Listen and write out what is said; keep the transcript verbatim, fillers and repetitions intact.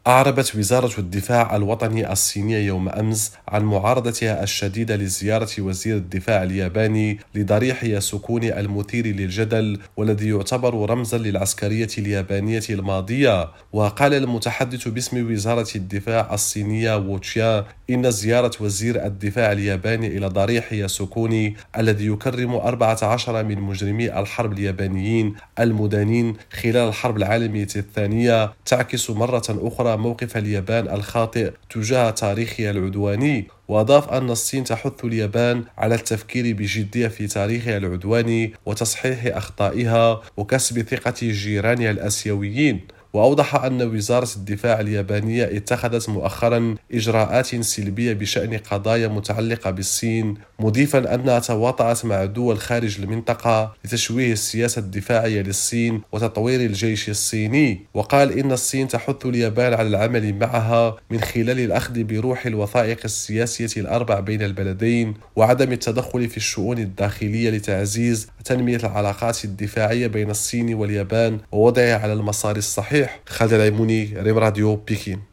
أعربت وزارة الدفاع الوطني الصينية يوم أمس عن معارضتها الشديدة لزيارة وزير الدفاع الياباني لضريح ياسوكوني المثير للجدل والذي يعتبر رمزا للعسكرية اليابانية الماضية. وقال المتحدث باسم وزارة الدفاع الصينية ووتشيا إن زيارة وزير الدفاع الياباني إلى ضريح ياسوكوني الذي يكرم أربعة عشر من مجرمي الحرب اليابانيين المدانين خلال الحرب العالمية الثانية تعكس مرة أخرى موقف اليابان الخاطئ تجاه تاريخها العدواني. وأضاف أن الصين تحث اليابان على التفكير بجدية في تاريخها العدواني وتصحيح أخطائها وكسب ثقة جيرانها الآسيويين. وأوضح أن وزارة الدفاع اليابانية اتخذت مؤخرا إجراءات سلبية بشأن قضايا متعلقة بالصين، مضيفا أنها تواطأت مع دول خارج المنطقة لتشويه السياسة الدفاعية للصين وتطوير الجيش الصيني. وقال إن الصين تحث اليابان على العمل معها من خلال الأخذ بروح الوثائق السياسية الأربع بين البلدين وعدم التدخل في الشؤون الداخلية لتعزيز تنمية العلاقات الدفاعية بين الصين واليابان ووضعها على المسار الصحيح. خالد العيموني، ريم راديو، بكين.